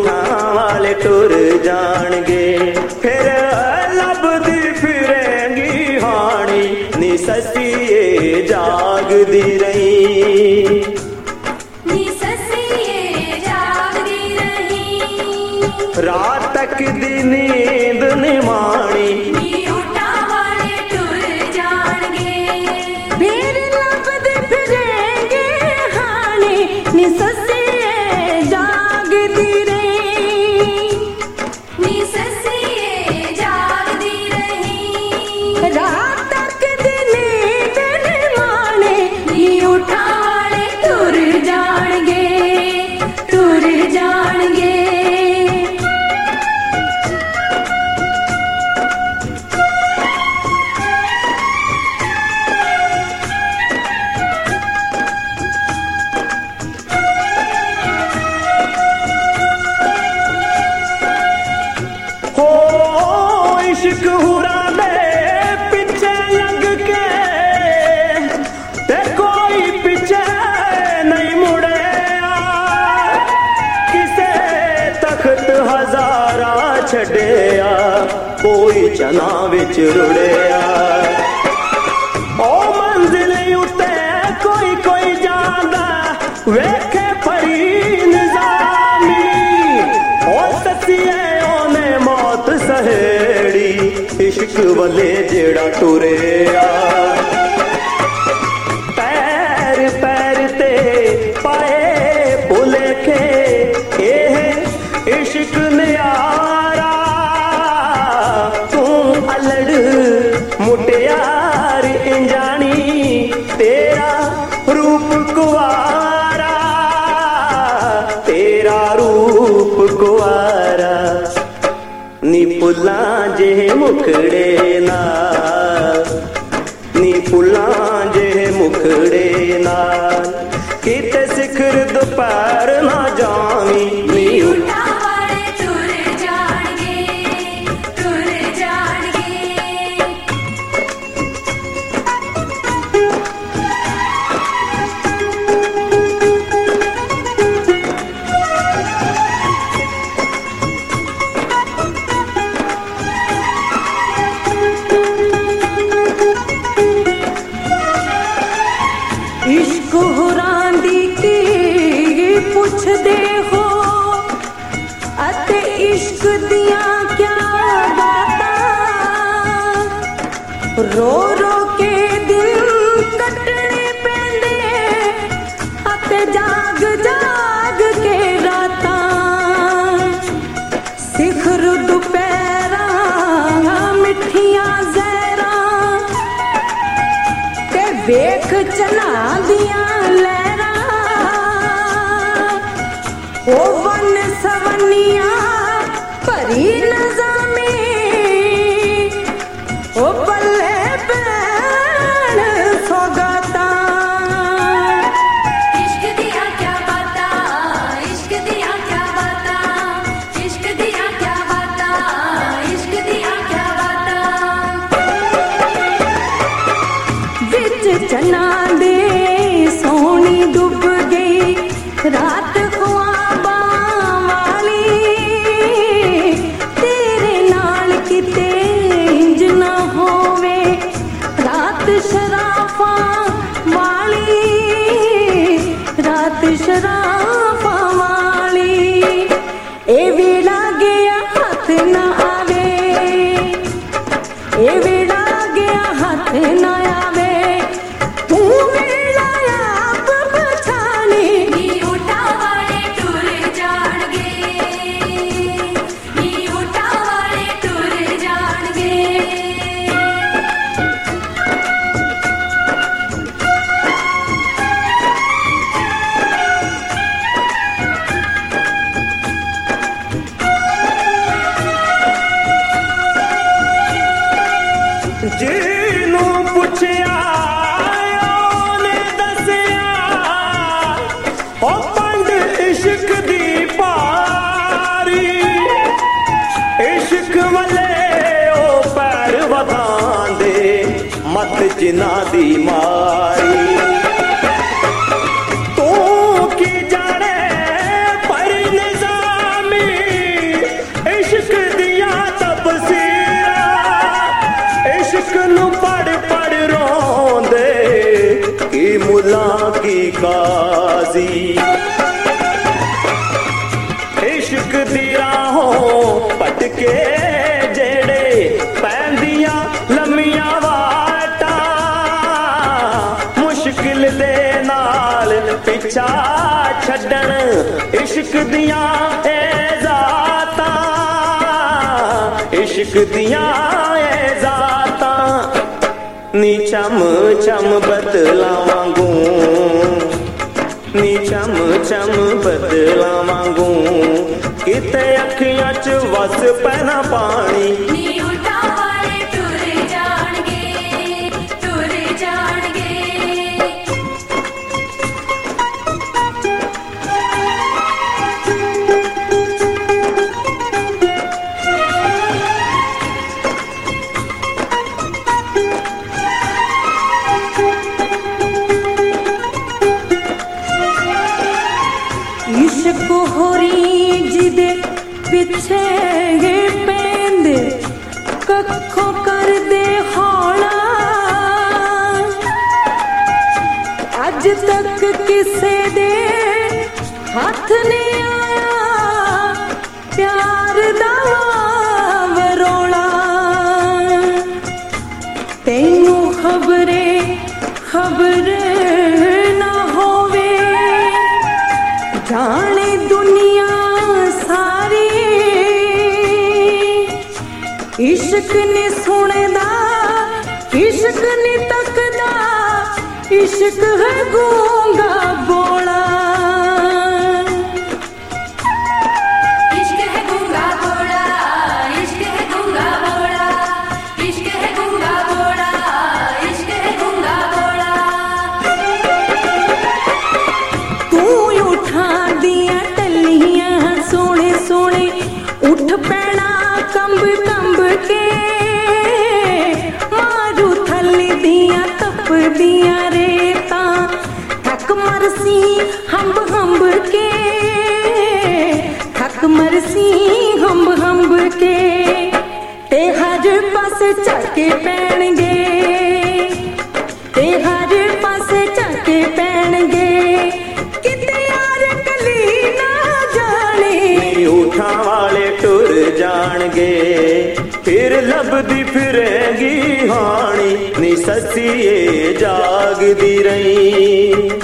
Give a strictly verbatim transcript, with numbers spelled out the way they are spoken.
उठां वाले टुर जाणगे। फिर लभदी फिरेंगी हाणी नी ससिए जागदी रही, नी ससिए जागदी रही। रात तक दी नींद निमाणी नी उठां वाले टुर जाणगे। फिर लभदी फिरेंगे हाणी नी ससिए जागदी रही, नी ससिए जागदी रही। रात तक दी नींद निमाणी नी उठां वाले टुर जाणगे, टुर जाणगे। हो इश्क हुरा दे पीछे लग के ते कोई पीछे नहीं मुड़े। किसे तख्त हजारा छड़िया कोई चना विच रुड़िया। ओ मंजिल उते कोई कोई जांदा वेखे परी निजामी। ओ ससिए ओने मौत सहेड़ी इश्क वले जेड़ा टुरिया। पैर पैर ते पाए भुलेखे एह इश्क न्यारा। तू अलड़ मुटियार इंजानी तेरा रूप कुआरा, तेरा रूप कुआरा। नी पुलां जे मुखड़े नाल, नी पुलां जे मुखड़े नाल किते सिखर दोपहर ना जावी। नी उठां वाले टुर जाणगे, टुर जाणगे। इश्क हुरांदी की पुछदे हो अते इश्क दियां क्या बातां। रो रो के दिन कटने पैंदे अते जाग जाग के रातां। सिखर दुपहरां मिठियां ज़हरां ते वेख चना दियां लहरां। ओ वन सवनियां भरी नज़ामी ओ बल्ले पैण सौगातां। इश्क दियां क्या बातां, इश्क दियां क्या बातां, इश्क दियां क्या बातां, इश्क दियां क्या बातां। विच चना दे सोनी डूब गई रात ख्वाबां वाली। तेरे नाल किते इंज ना होवे रात शराफां वाली, रात शराफां वाली। ए वेला गया हाथ ना आवे, ए वेला गया हाथ ना आवे। तू वेला आप पछाने नी उठां वाले टुर जाणगे, नी उठां वाले टुर जाणगे। ਜਿਹਨੂੰ ਪੁੱਛਿਆ ਉਹਨੇ ਦੱਸਿਆ ਉਹ ਪੰਡ ਇਸ਼ਕ ਦੀ ਪਾਰੀ। ਇਸ਼ਕ ਵਾਲੇ ਉਹ ਪੈਰ ਵਧਾਉਂਦੇ ਮੱਤ ਜਿਨ੍ਹਾਂ ਦੀ ਮਾਰੀ। ਤੂੰ ਕੀ ਜਾਣੇ ਪਰ ਨਿਜ਼ਾਮੀ के जेड़े पैंदियां लम्मियां वाटा मुश्किल दे नाल पिछा छड्डण इश्क दियां ए ज़ातां इश्क दियां ए ज़ातां नी चम चम बदला वांगू नी चम चम बदला वांगू किते अखियां च वस पैना पानी नी उठा वाले टुर जाणगे टुर जाणगे इश्क होरी जिदे पिछे गे पेंदे कखों कर दे हौला अज तक किसे दे हाथ नहीं आया प्यार दा वरोला तेनू खबरे खबर ना होवे जाने दुनिया सारी इश्क ने सुनदा इश्क ने तकदा इश्क है गूंगा बोला इश्क है गूंगा बोला इश्क है गूंगा बोला इश्क है गूंगा बोला इश्क है गूंगा बोला तू उठा दिया टलियां सोने सोने उठ पैना कंब कंब के मारू थल्ली दिया तप दिया रेता थक मरसी हम्ब हम्ब के थक मरसी हम्ब हम्ब के ते हर पास चके पैणगे ते हर पास चके पैणगे किते यार कली ना जाने उठा वाले टुर जाणगे फिर लभदी फिरेगी हानी नी ससिए जागदी रही